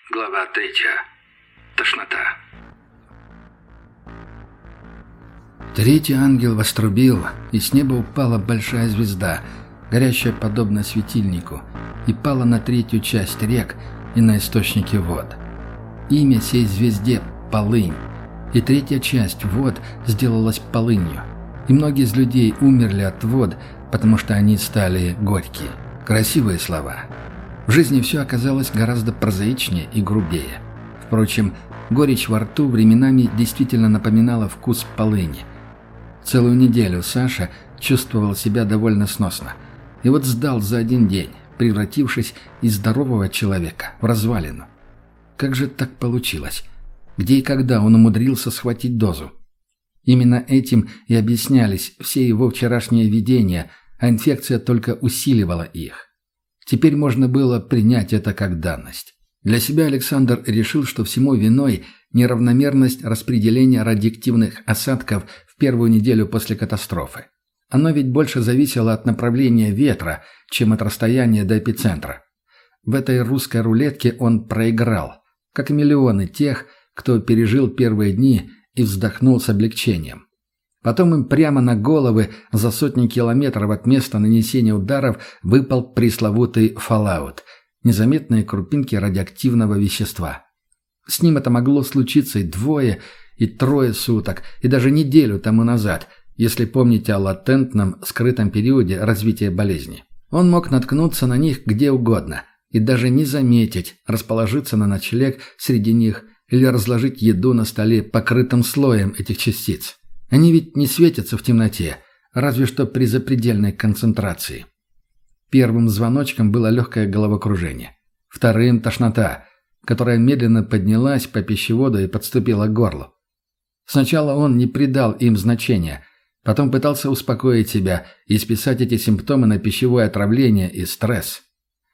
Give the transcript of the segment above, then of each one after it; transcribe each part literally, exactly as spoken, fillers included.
Глава третья. Тошнота. Третий ангел вострубил, и с неба упала большая звезда, горящая подобно светильнику, и пала на третью часть рек и на источники вод. Имя сей звезде — Полынь, и третья часть вод сделалась полынью, и многие из людей умерли от вод, потому что они стали горькие. Красивые слова. В жизни все оказалось гораздо прозаичнее и грубее. Впрочем, горечь во рту временами действительно напоминала вкус полыни. Целую неделю Саша чувствовал себя довольно сносно. И вот сдал за один день, превратившись из здорового человека в развалину. Как же так получилось? Где и когда он умудрился схватить дозу? Именно этим и объяснялись все его вчерашние видения, а инфекция только усиливала их. Теперь можно было принять это как данность. Для себя Александр решил, что всему виной неравномерность распределения радиоактивных осадков в первую неделю после катастрофы. Оно ведь больше зависело от направления ветра, чем от расстояния до эпицентра. В этой русской рулетке он проиграл, как и миллионы тех, кто пережил первые дни и вздохнул с облегчением. Потом им прямо на головы за сотни километров от места нанесения ударов выпал пресловутый fallout – незаметные крупинки радиоактивного вещества. С ним это могло случиться и двое, и трое суток, и даже неделю тому назад, если помните о латентном, скрытом периоде развития болезни. Он мог наткнуться на них где угодно и даже не заметить, расположиться на ночлег среди них или разложить еду на столе, покрытым слоем этих частиц. Они ведь не светятся в темноте, разве что при запредельной концентрации. Первым звоночком было легкое головокружение. Вторым – тошнота, которая медленно поднялась по пищеводу и подступила к горлу. Сначала он не придал им значения, потом пытался успокоить себя и списать эти симптомы на пищевое отравление и стресс.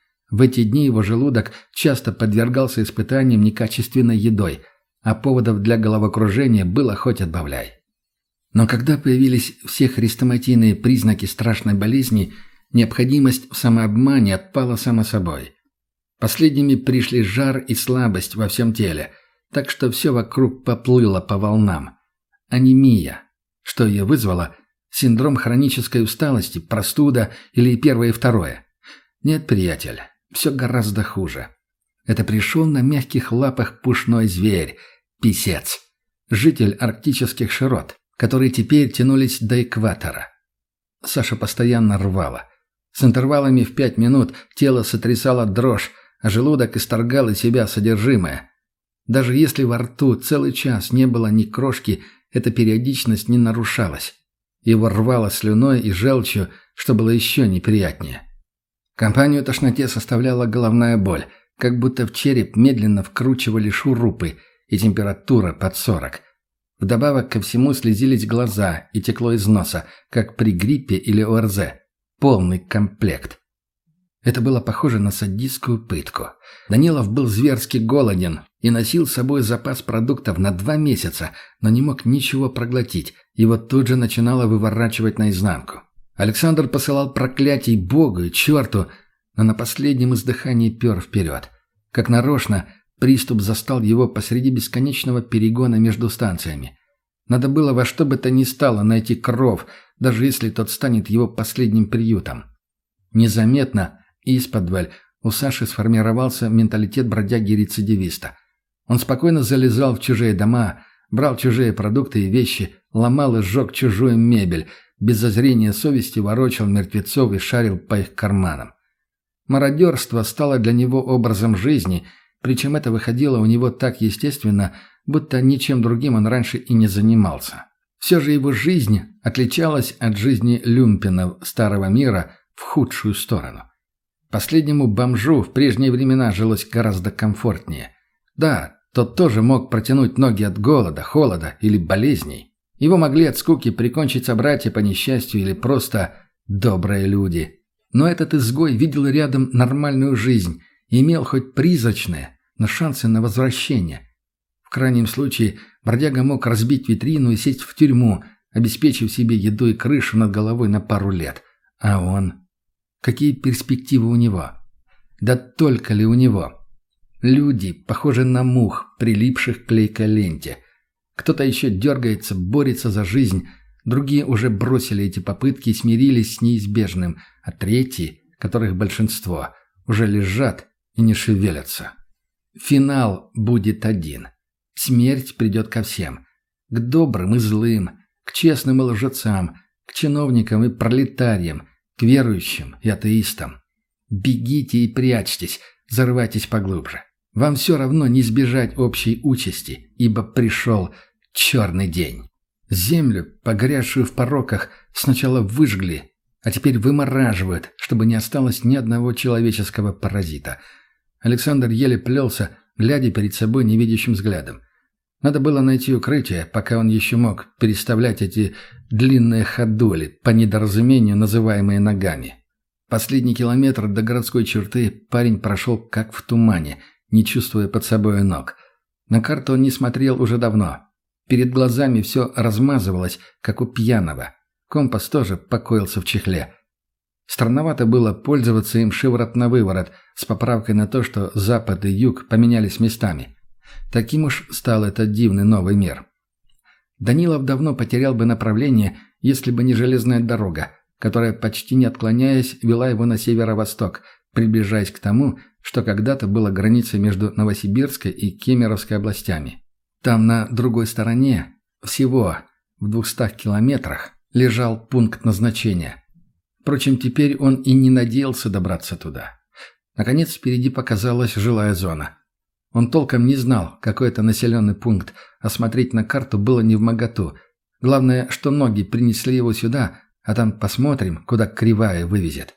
В эти дни его желудок часто подвергался испытаниям некачественной едой, а поводов для головокружения было хоть отбавляй. Но когда появились все хрестоматийные признаки страшной болезни, необходимость в самообмане отпала само собой. Последними пришли жар и слабость во всем теле, так что все вокруг поплыло по волнам. Анемия. Что ее вызвало? Синдром хронической усталости, простуда или первое и второе? Нет, приятель, все гораздо хуже. Это пришел на мягких лапах пушной зверь, писец, житель арктических широт, которые теперь тянулись до экватора. Саша постоянно рвало. С интервалами в пять минут тело сотрясало дрожь, а желудок исторгал из себя содержимое. Даже если во рту целый час не было ни крошки, эта периодичность не нарушалась. Его рвало слюной и желчью, что было еще неприятнее. Компанию тошноте составляла головная боль, как будто в череп медленно вкручивали шурупы, и температура под сорок. Вдобавок ко всему слезились глаза и текло из носа, как при гриппе или ОРЗ. Полный комплект. Это было похоже на садистскую пытку. Данилов был зверски голоден и носил с собой запас продуктов на два месяца, но не мог ничего проглотить, его тут же начинало выворачивать наизнанку. Александр посылал проклятий Богу и черту, но на последнем издыхании пер вперед. Как нарочно, приступ застал его посреди бесконечного перегона между станциями. Надо было во что бы то ни стало найти кров, даже если тот станет его последним приютом. Незаметно, исподволь, у Саши сформировался менталитет бродяги-рецидивиста. Он спокойно залезал в чужие дома, брал чужие продукты и вещи, ломал и сжег чужую мебель, без зазрения совести ворочал мертвецов и шарил по их карманам. Мародерство стало для него образом жизни, причем это выходило у него так естественно, будто ничем другим он раньше и не занимался. Все же его жизнь отличалась от жизни люмпинов старого мира в худшую сторону. Последнему бомжу в прежние времена жилось гораздо комфортнее. Да, тот тоже мог протянуть ноги от голода, холода или болезней. Его могли от скуки прикончить собратья по несчастью или просто добрые люди. Но этот изгой видел рядом нормальную жизнь и имел хоть призрачные, но шансы на возвращение. В крайнем случае, бродяга мог разбить витрину и сесть в тюрьму, обеспечив себе еду и крышу над головой на пару лет. А он? Какие перспективы у него? Да только ли у него? Люди похожи на мух, прилипших к клейкой ленте. Кто-то еще дергается, борется за жизнь, другие уже бросили эти попытки и смирились с неизбежным, а третьи, которых большинство, уже лежат и не шевелятся. Финал будет один. Смерть придет ко всем. К добрым и злым, к честным и лжецам, к чиновникам и пролетариям, к верующим и атеистам. Бегите и прячьтесь, зарывайтесь поглубже. Вам все равно не избежать общей участи, ибо пришел черный день. Землю, погрязшую в пороках, сначала выжгли, а теперь вымораживают, чтобы не осталось ни одного человеческого паразита. Александр еле плелся, глядя перед собой невидящим взглядом. Надо было найти укрытие, пока он еще мог переставлять эти длинные ходули, по недоразумению называемые ногами. Последний километр до городской черты парень прошел как в тумане, не чувствуя под собой ног. На карту он не смотрел уже давно. Перед глазами все размазывалось, как у пьяного. Компас тоже покоился в чехле. Странновато было пользоваться им шиворот на выворот, с поправкой на то, что запад и юг поменялись местами. Таким уж стал этот дивный новый мир. Данилов давно потерял бы направление, если бы не железная дорога, которая, почти не отклоняясь, вела его на северо-восток, приближаясь к тому, что когда-то было границей между Новосибирской и Кемеровской областями. Там, на другой стороне, всего в двухстах километрах, лежал пункт назначения. Впрочем, теперь он и не надеялся добраться туда. Наконец, впереди показалась жилая зона. Он толком не знал, какой это населенный пункт, а смотреть на карту было невмоготу. Главное, что ноги принесли его сюда, а там посмотрим, куда кривая вывезет.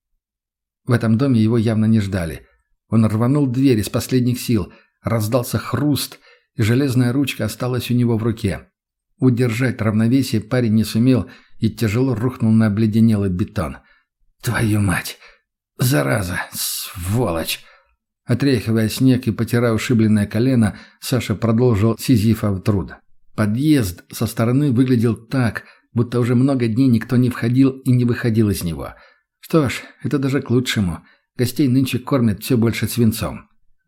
В этом доме его явно не ждали. Он рванул дверь из последних сил, раздался хруст, и железная ручка осталась у него в руке. Удержать равновесие парень не сумел и тяжело рухнул на обледенелый бетон. «Твою мать! Зараза! Сволочь!» Отряхивая снег и потирая ушибленное колено, Саша продолжил сизифов труд. Подъезд со стороны выглядел так, будто уже много дней никто не входил и не выходил из него. Что ж, это даже к лучшему. Гостей нынче кормят все больше свинцом.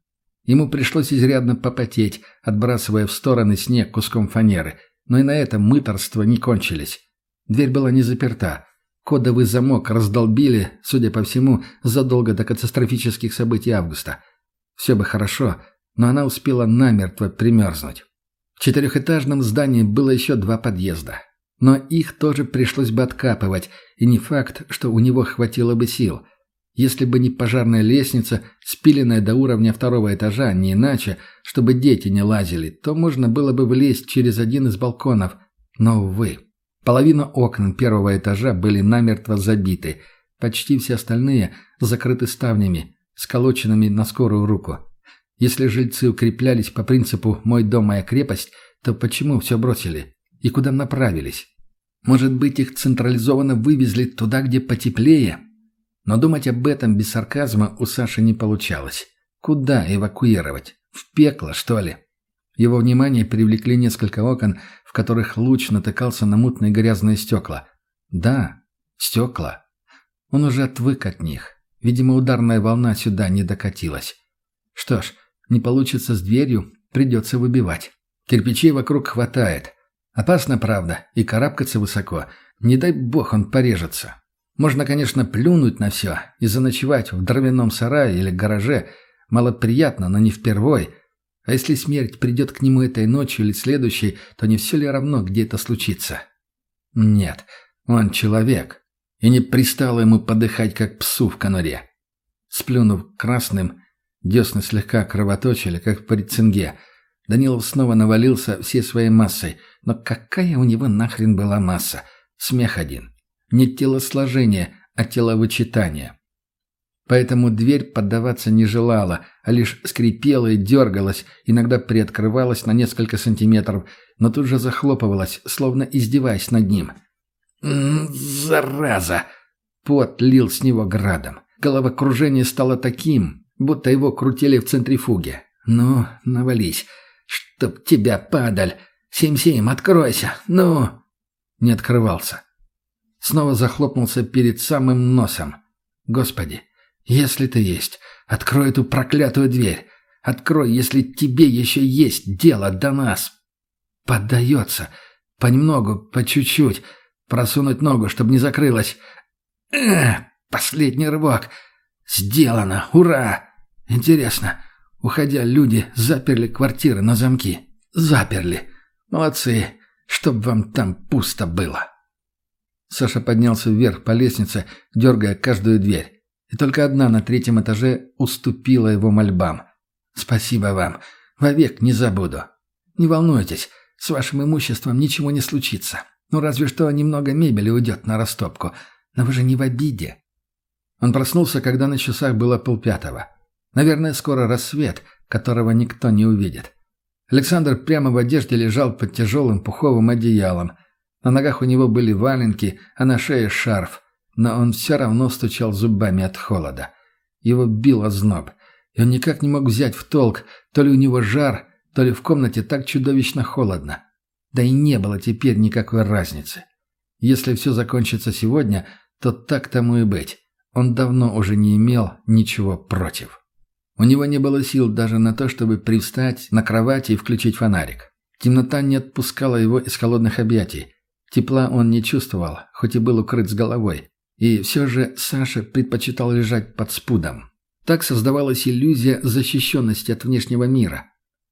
Ему пришлось изрядно попотеть, отбрасывая в стороны снег куском фанеры, но и на этом мытарства не кончились. Дверь была не заперта. Кодовый замок раздолбили, судя по всему, задолго до катастрофических событий августа. Все бы хорошо, но она успела намертво примерзнуть. В четырехэтажном здании было еще два подъезда. Но их тоже пришлось бы откапывать, и не факт, что у него хватило бы сил. Если бы не пожарная лестница, спиленная до уровня второго этажа, не иначе, чтобы дети не лазили, то можно было бы влезть через один из балконов. Но, увы. Половина окон первого этажа были намертво забиты, почти все остальные закрыты ставнями, сколоченными на скорую руку. Если жильцы укреплялись по принципу «мой дом, моя крепость», то почему все бросили? И куда направились? Может быть, их централизованно вывезли туда, где потеплее? Но думать об этом без сарказма у Саши не получалось. Куда эвакуировать? В пекло, что ли? Его внимание привлекли несколько окон, в которых луч натыкался на мутные грязные стекла. Да, стекла. Он уже отвык от них. Видимо, ударная волна сюда не докатилась. Что ж, не получится с дверью, придется выбивать. Кирпичей вокруг хватает. Опасно, правда, и карабкаться высоко. Не дай бог он порежется. Можно, конечно, плюнуть на все и заночевать в дровяном сарае или гараже. Малоприятно, но не впервой. А если смерть придет к нему этой ночью или следующей, то не все ли равно, где это случится? Нет, он человек. И не пристало ему подыхать, как псу в конуре. Сплюнув красным, десны слегка кровоточили, как при цинге. Данилов снова навалился всей своей массой. Но какая у него нахрен была масса? Смех один. Не телосложение, а теловычитание. Поэтому дверь поддаваться не желала, а лишь скрипела и дергалась, иногда приоткрывалась на несколько сантиметров, но тут же захлопывалась, словно издеваясь над ним. «М-м, зараза!» Пот лил с него градом. Головокружение стало таким, будто его крутили в центрифуге. «Ну, навались! Чтоб тебя, падаль! Сим-Сим, откройся! Ну!» Не открывался. Снова захлопнулся перед самым носом. «Господи! Если ты есть, открой эту проклятую дверь. Открой, если тебе еще есть дело до нас. Поддается. Понемногу, по чуть-чуть. Просунуть ногу, чтобы не закрылась. Эх, последний рывок. Сделано. Ура! Интересно, уходя, люди заперли квартиры на замки. Заперли. Молодцы. Чтоб вам там пусто было. Саша поднялся вверх по лестнице, дергая каждую дверь. И только одна на третьем этаже уступила его мольбам. «Спасибо вам. Вовек не забуду. Не волнуйтесь, с вашим имуществом ничего не случится. Ну, разве что немного мебели уйдет на растопку. Но вы же не в обиде». Он проснулся, когда на часах было полпятого. Наверное, скоро рассвет, которого никто не увидит. Александр прямо в одежде лежал под тяжелым пуховым одеялом. На ногах у него были валенки, а на шее шарф. Но он все равно стучал зубами от холода. Его бил озноб, и он никак не мог взять в толк, то ли у него жар, то ли в комнате так чудовищно холодно. Да и не было теперь никакой разницы. Если все закончится сегодня, то так тому и быть. Он давно уже не имел ничего против. У него не было сил даже на то, чтобы привстать на кровати и включить фонарик. Темнота не отпускала его из холодных объятий. Тепла он не чувствовал, хоть и был укрыт с головой. И все же Саша предпочитал лежать под спудом. Так создавалась иллюзия защищенности от внешнего мира.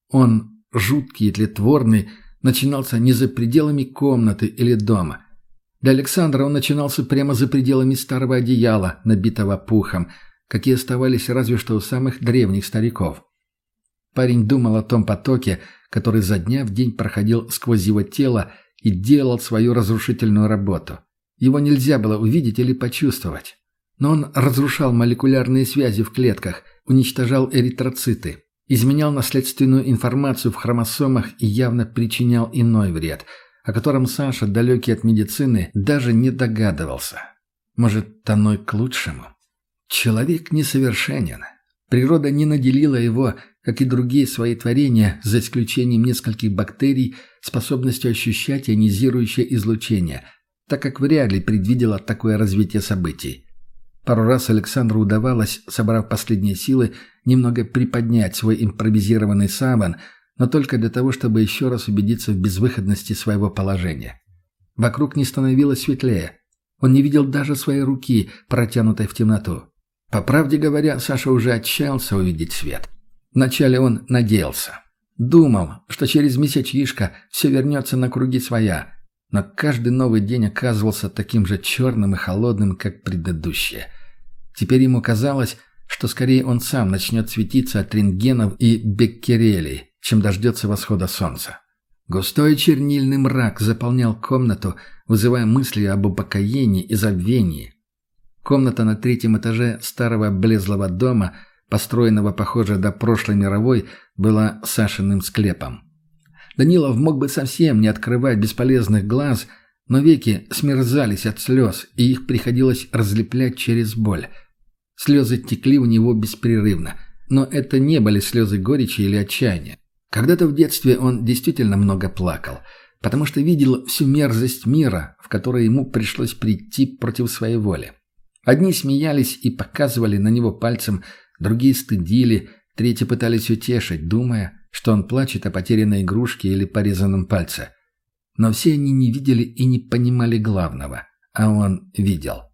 Он, жуткий и тлетворный, начинался не за пределами комнаты или дома. Для Александра он начинался прямо за пределами старого одеяла, набитого пухом, какие оставались разве что у самых древних стариков. Парень думал о том потоке, который за дня в день проходил сквозь его тело и делал свою разрушительную работу. Его нельзя было увидеть или почувствовать. Но он разрушал молекулярные связи в клетках, уничтожал эритроциты, изменял наследственную информацию в хромосомах и явно причинял иной вред, о котором Саша, далекий от медицины, даже не догадывался. Может, оно и к лучшему? Человек несовершенен. Природа не наделила его, как и другие свои творения, за исключением нескольких бактерий, способностью ощущать ионизирующее излучение, так как вряд ли предвидела такое развитие событий. Пару раз Александру удавалось, собрав последние силы, немного приподнять свой импровизированный саван, но только для того, чтобы еще раз убедиться в безвыходности своего положения. Вокруг не становилось светлее. Он не видел даже своей руки, протянутой в темноту. По правде говоря, Саша уже отчаялся увидеть свет. Вначале он надеялся. Думал, что через месячишко все вернется на круги своя. Но каждый новый день оказывался таким же черным и холодным, как предыдущие. Теперь ему казалось, что скорее он сам начнет светиться от рентгенов и беккерелей, чем дождется восхода солнца. Густой чернильный мрак заполнял комнату, вызывая мысли об упокоении и забвении. Комната на третьем этаже старого облезлого дома, построенного, похоже, до прошлой мировой, была Сашиным склепом. Данилов мог бы совсем не открывать бесполезных глаз, но веки смерзались от слез, и их приходилось разлеплять через боль. Слезы текли у него беспрерывно, но это не были слезы горечи или отчаяния. Когда-то в детстве он действительно много плакал, потому что видел всю мерзость мира, в который ему пришлось прийти против своей воли. Одни смеялись и показывали на него пальцем, другие стыдили, третьи пытались утешить, думая, что он плачет о потерянной игрушке или порезанном пальце. Но все они не видели и не понимали главного, а он видел.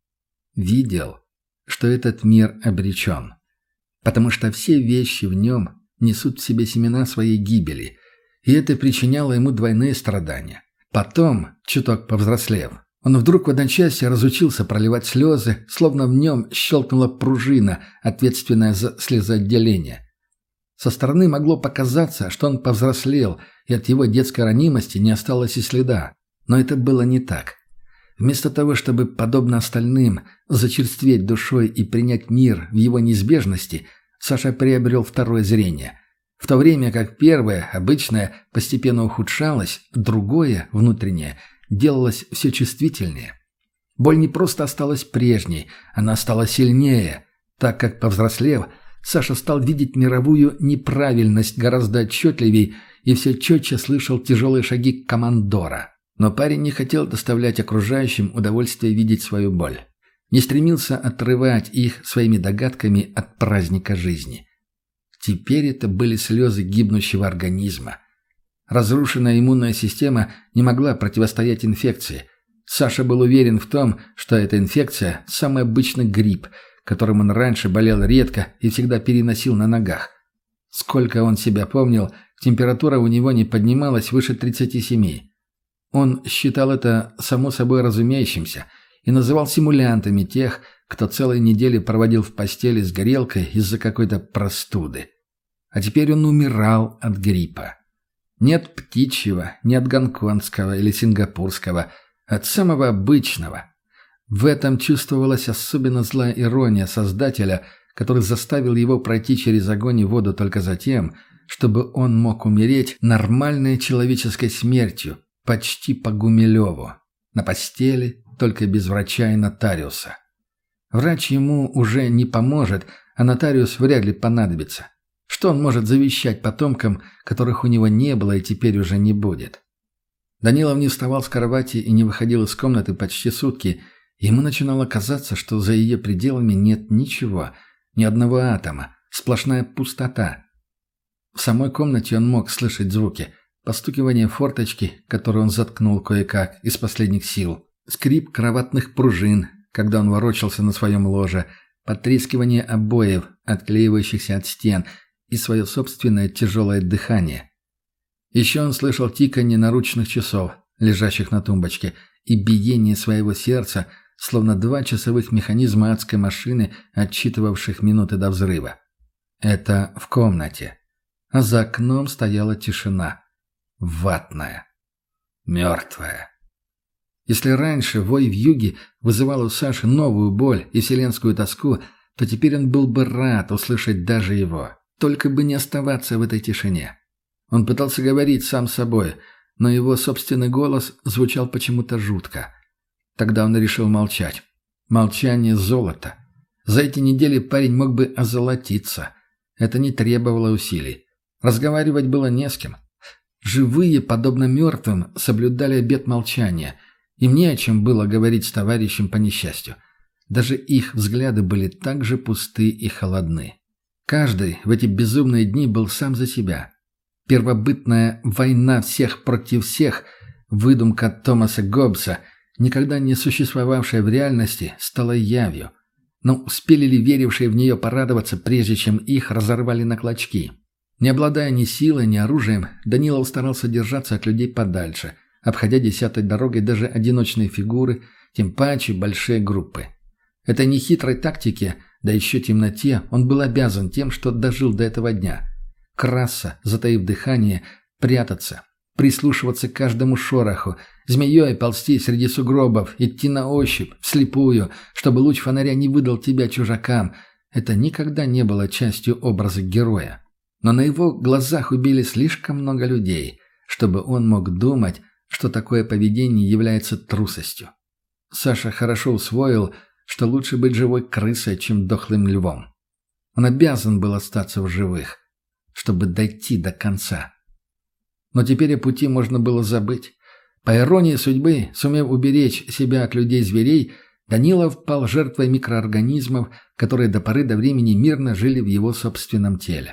Видел, что этот мир обречен. Потому что все вещи в нем несут в себе семена своей гибели, и это причиняло ему двойные страдания. Потом, чуток повзрослев, он вдруг в одночасье разучился проливать слезы, словно в нем щелкнула пружина, ответственная за слезоотделение. Со стороны могло показаться, что он повзрослел, и от его детской ранимости не осталось и следа. Но это было не так. Вместо того, чтобы, подобно остальным, зачерстветь душой и принять мир в его неизбежности, Саша приобрел второе зрение. В то время как первое, обычное, постепенно ухудшалось, другое, внутреннее, делалось все чувствительнее. Боль не просто осталась прежней, она стала сильнее, так как, повзрослев, Саша стал видеть мировую неправильность гораздо отчетливей и все четче слышал тяжелые шаги командора. Но парень не хотел доставлять окружающим удовольствие видеть свою боль. Не стремился отрывать их своими догадками от праздника жизни. Теперь это были слезы гибнущего организма. Разрушенная иммунная система не могла противостоять инфекции. Саша был уверен в том, что эта инфекция – самый обычный грипп, которым он раньше болел редко и всегда переносил на ногах. Сколько он себя помнил, температура у него не поднималась выше тридцати семи. Он считал это само собой разумеющимся и называл симулянтами тех, кто целые недели проводил в постели с горелкой из-за какой-то простуды. А теперь он умирал от гриппа. Не от птичьего, не от гонконгского или сингапурского, а от самого обычного. В этом чувствовалась особенно злая ирония Создателя, который заставил его пройти через огонь и воду только за тем, чтобы он мог умереть нормальной человеческой смертью, почти по Гумилеву, на постели, только без врача и нотариуса. Врач ему уже не поможет, а нотариус вряд ли понадобится. Что он может завещать потомкам, которых у него не было и теперь уже не будет? Данилов не вставал с кровати и не выходил из комнаты почти сутки. Ему начинало казаться, что за ее пределами нет ничего, ни одного атома, сплошная пустота. В самой комнате он мог слышать звуки. Постукивание форточки, которую он заткнул кое-как из последних сил. Скрип кроватных пружин, когда он ворочался на своем ложе. Потрескивание обоев, отклеивающихся от стен, и свое собственное тяжелое дыхание. Еще он слышал тиканье наручных часов, лежащих на тумбочке, и биение своего сердца, словно два часовых механизма адской машины, отсчитывавших минуты до взрыва. Это в комнате. А за окном стояла тишина. Ватная. Мертвая. Если раньше вой вьюги вызывал у Саши новую боль и вселенскую тоску, то теперь он был бы рад услышать даже его. Только бы не оставаться в этой тишине. Он пытался говорить сам с собой, но его собственный голос звучал почему-то жутко. Тогда он решил молчать. Молчание — золото. За эти недели парень мог бы озолотиться. Это не требовало усилий. Разговаривать было не с кем. Живые, подобно мертвым, соблюдали обет молчания. Им не о чем было говорить с товарищем по несчастью. Даже их взгляды были так же пусты и холодны. Каждый в эти безумные дни был сам за себя. Первобытная война всех против всех, выдумка Томаса Гоббса, никогда не существовавшая в реальности, стала явью. Но успели ли верившие в нее порадоваться, прежде чем их разорвали на клочки? Не обладая ни силой, ни оружием, Данилов старался держаться от людей подальше, обходя десятой дорогой даже одиночные фигуры, тем паче большие группы. Этой нехитрой тактике, да еще темноте, он был обязан тем, что дожил до этого дня. Краса, затаив дыхание, прятаться, прислушиваться к каждому шороху, змеей ползти среди сугробов, идти на ощупь, вслепую, чтобы луч фонаря не выдал тебя чужакам. Это никогда не было частью образа героя. Но на его глазах убили слишком много людей, чтобы он мог думать, что такое поведение является трусостью. Саша хорошо усвоил, что лучше быть живой крысой, чем дохлым львом. Он обязан был остаться в живых, чтобы дойти до конца. Но теперь о пути можно было забыть. По иронии судьбы, сумев уберечь себя от людей-зверей, Данилов пал жертвой микроорганизмов, которые до поры до времени мирно жили в его собственном теле.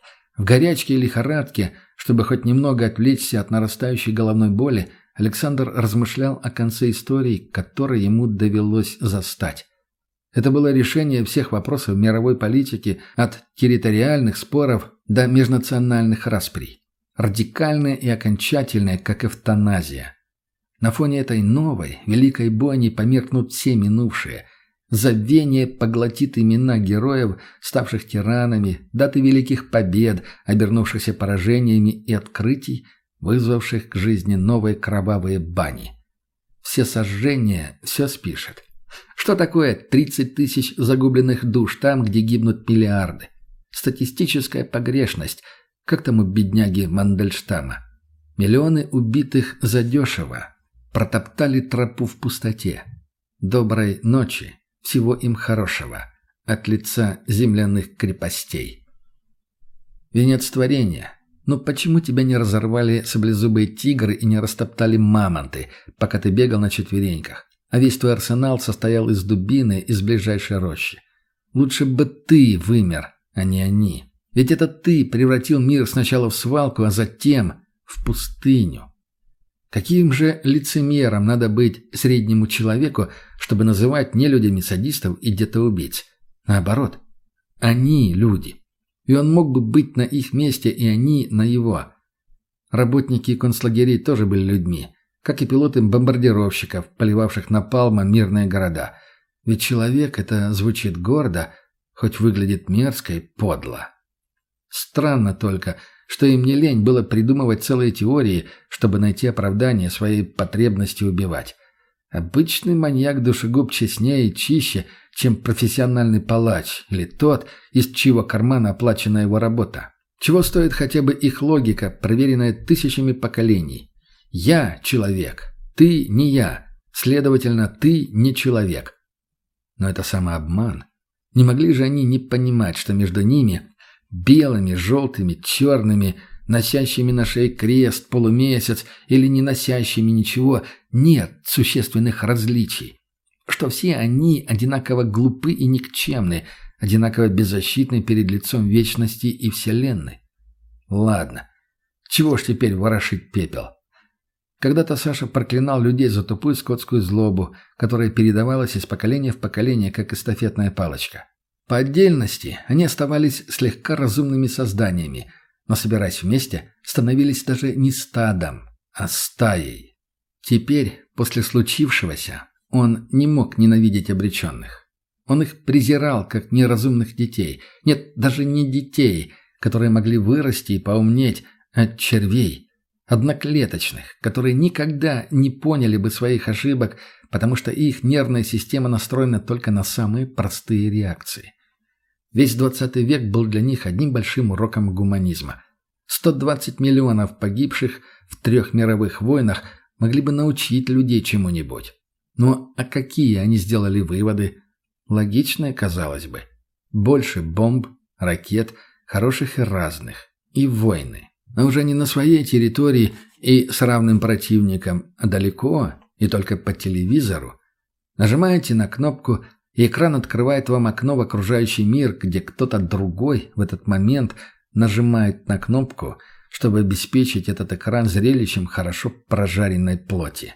В горячке и лихорадке, чтобы хоть немного отвлечься от нарастающей головной боли, Александр размышлял о конце истории, которой ему довелось застать. Это было решение всех вопросов мировой политики, от территориальных споров до межнациональных расприй. Радикальное и окончательное, как эвтаназия. На фоне этой новой, великой бойни померкнут все минувшие. Забвение поглотит имена героев, ставших тиранами, даты великих побед, обернувшихся поражениями и открытий, вызвавших к жизни новые кровавые бани. Все сожжения все спишет. Что такое тридцать тысяч загубленных душ там, где гибнут миллиарды? Статистическая погрешность, как там у бедняги Мандельштама. Миллионы убитых задешево протоптали тропу в пустоте. Доброй ночи, всего им хорошего, от лица земляных крепостей. Венец творения. Ну почему тебя не разорвали саблезубые тигры и не растоптали мамонты, пока ты бегал на четвереньках? А весь твой арсенал состоял из дубины из ближайшей рощи. Лучше бы ты вымер, а не они. Ведь это ты превратил мир сначала в свалку, а затем в пустыню. Каким же лицемером надо быть среднему человеку, чтобы называть нелюдями садистов и детоубийц? Наоборот, они люди. И он мог бы быть на их месте, и они на его. Работники концлагерей тоже были людьми, как и пилоты бомбардировщиков, поливавших напалмом мирные города. Ведь человек — это звучит гордо, хоть выглядит мерзко и подло. Странно только, что им не лень было придумывать целые теории, чтобы найти оправдание своей потребности убивать. Обычный маньяк-душегуб честнее и чище, чем профессиональный палач или тот, из чьего кармана оплачена его работа. Чего стоит хотя бы их логика, проверенная тысячами поколений? «Я – человек, ты – не я, следовательно, ты – не человек». Но это самообман. Не могли же они не понимать, что между ними, белыми, желтыми, черными, носящими на шее крест, полумесяц или не носящими ничего, нет существенных различий. Что все они одинаково глупы и никчемны, одинаково беззащитны перед лицом вечности и вселенной. Ладно, чего ж теперь ворошить пепел? Когда-то Саша проклинал людей за тупую скотскую злобу, которая передавалась из поколения в поколение, как эстафетная палочка. По отдельности они оставались слегка разумными созданиями, но, собираясь вместе, становились даже не стадом, а стаей. Теперь, после случившегося, он не мог ненавидеть обреченных. Он их презирал, как неразумных детей. Нет, даже не детей, которые могли вырасти и поумнеть, а червей, одноклеточных, которые никогда не поняли бы своих ошибок, потому что их нервная система настроена только на самые простые реакции. Весь двадцатый век был для них одним большим уроком гуманизма. сто двадцать миллионов погибших в трех мировых войнах могли бы научить людей чему-нибудь. Но а какие они сделали выводы? Логичные, казалось бы. Больше бомб, ракет, хороших и разных. И войны. Но уже не на своей территории и с равным противником, а далеко и только по телевизору. Нажимаете на кнопку, и экран открывает вам окно в окружающий мир, где кто-то другой в этот момент нажимает на кнопку, чтобы обеспечить этот экран зрелищем хорошо прожаренной плоти.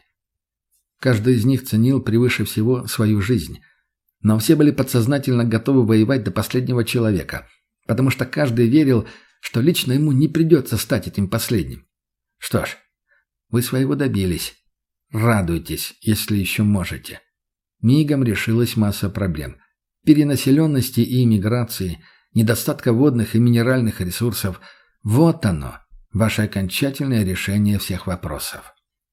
Каждый из них ценил превыше всего свою жизнь. Но все были подсознательно готовы воевать до последнего человека, потому что каждый верил, что лично ему не придется стать этим последним. Что ж, вы своего добились. Радуйтесь, если еще можете. Мигом решилась масса проблем. Перенаселенности и иммиграции, недостатка водных и минеральных ресурсов. Вот оно, ваше окончательное решение всех вопросов.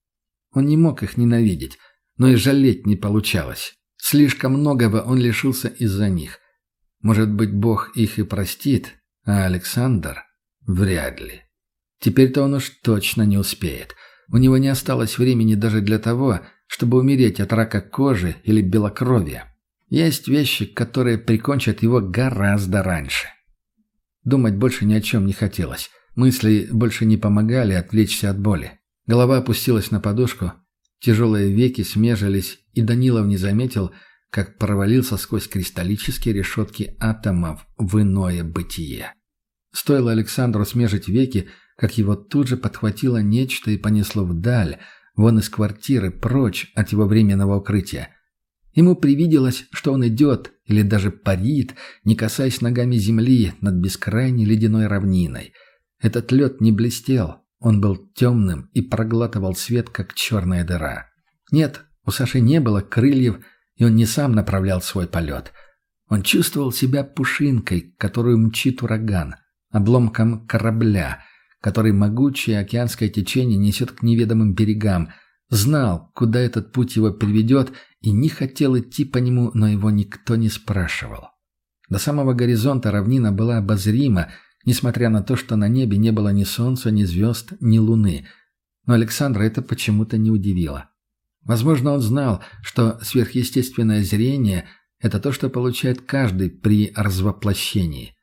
Он не мог их ненавидеть, но и жалеть не получалось. Слишком многого он лишился из-за них. Может быть, Бог их и простит, а Александр — вряд ли. Теперь-то он уж точно не успеет. У него не осталось времени даже для того, чтобы умереть от рака кожи или белокровия. Есть вещи, которые прикончат его гораздо раньше. Думать больше ни о чем не хотелось. Мысли больше не помогали отвлечься от боли. Голова опустилась на подушку, тяжелые веки смежились, и Данилов не заметил, как провалился сквозь кристаллические решетки атомов в иное бытие. Стоило Александру смежить веки, как его тут же подхватило нечто и понесло вдаль, вон из квартиры, прочь от его временного укрытия. Ему привиделось, что он идет или даже парит, не касаясь ногами земли над бескрайней ледяной равниной. Этот лед не блестел, он был темным и проглатывал свет, как черная дыра. Нет, у Саши не было крыльев, и он не сам направлял свой полет. Он чувствовал себя пушинкой, которую мчит ураган, обломком корабля, который могучее океанское течение несет к неведомым берегам, знал, куда этот путь его приведет, и не хотел идти по нему, но его никто не спрашивал. До самого горизонта равнина была обозрима, несмотря на то, что на небе не было ни солнца, ни звезд, ни луны. Но Александра это почему-то не удивило. Возможно, он знал, что сверхъестественное зрение – это то, что получает каждый при развоплощении.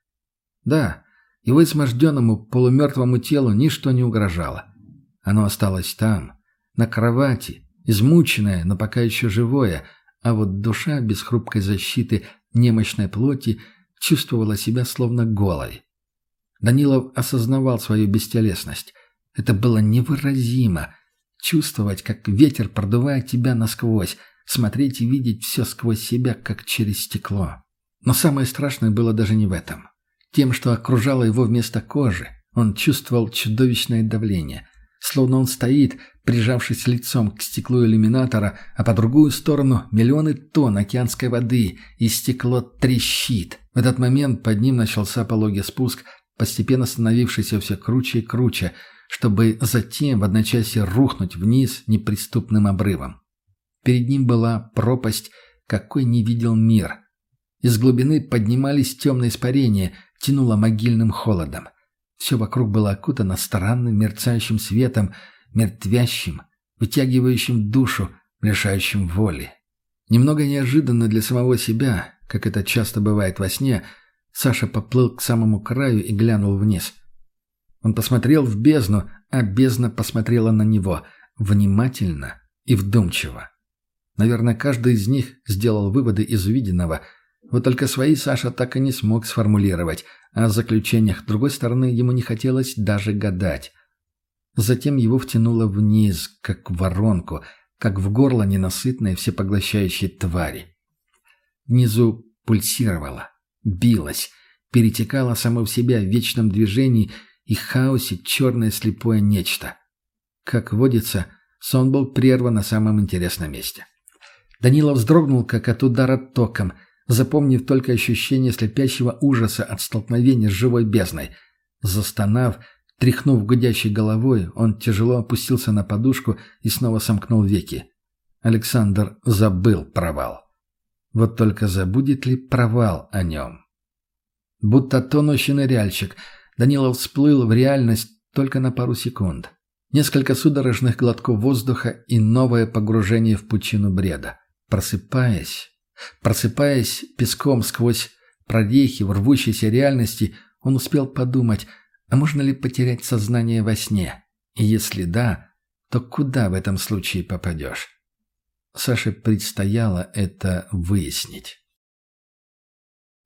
Да, его изможденному полумертвому телу ничто не угрожало. Оно осталось там, на кровати, измученное, но пока еще живое, а вот душа без хрупкой защиты немощной плоти чувствовала себя словно голой. Данилов осознавал свою бестелесность. Это было невыразимо. Чувствовать, как ветер продувает тебя насквозь, смотреть и видеть все сквозь себя, как через стекло. Но самое страшное было даже не в этом. Тем, что окружало его вместо кожи, он чувствовал чудовищное давление. Словно он стоит, прижавшись лицом к стеклу иллюминатора, а по другую сторону миллионы тонн океанской воды, и стекло трещит. В этот момент под ним начался пологий спуск, постепенно становившийся все круче и круче, чтобы затем в одночасье рухнуть вниз неприступным обрывом. Перед ним была пропасть, какой не видел мир. Из глубины поднимались темные испарения, тянуло могильным холодом. Все вокруг было окутано странным мерцающим светом, мертвящим, вытягивающим душу, лишающим воли. Немного неожиданно для самого себя, как это часто бывает во сне, Саша поплыл к самому краю и глянул вниз. Он посмотрел в бездну, а бездна посмотрела на него, внимательно и вдумчиво. Наверное, каждый из них сделал выводы из увиденного, вот только свои Саша так и не смог сформулировать, а о заключениях другой стороны ему не хотелось даже гадать. Затем его втянуло вниз, как в воронку, как в горло ненасытной всепоглощающей твари. Внизу пульсировало, билось, перетекало само в себя в вечном движении и хаосе черное слепое нечто. Как водится, сон был прерван на самом интересном месте. Данилов вздрогнул, как от удара током, запомнив только ощущение слепящего ужаса от столкновения с живой бездной. Застонав, тряхнув гудящей головой, он тяжело опустился на подушку и снова сомкнул веки. Александр забыл провал. Вот только забудет ли провал о нем? Будто тонущий ныряльщик, Данилов всплыл в реальность только на пару секунд. Несколько судорожных глотков воздуха и новое погружение в пучину бреда. Просыпаясь, просыпаясь песком сквозь прорехи в рвущейся реальности, он успел подумать, а можно ли потерять сознание во сне? И если да, то куда в этом случае попадешь? Саше предстояло это выяснить.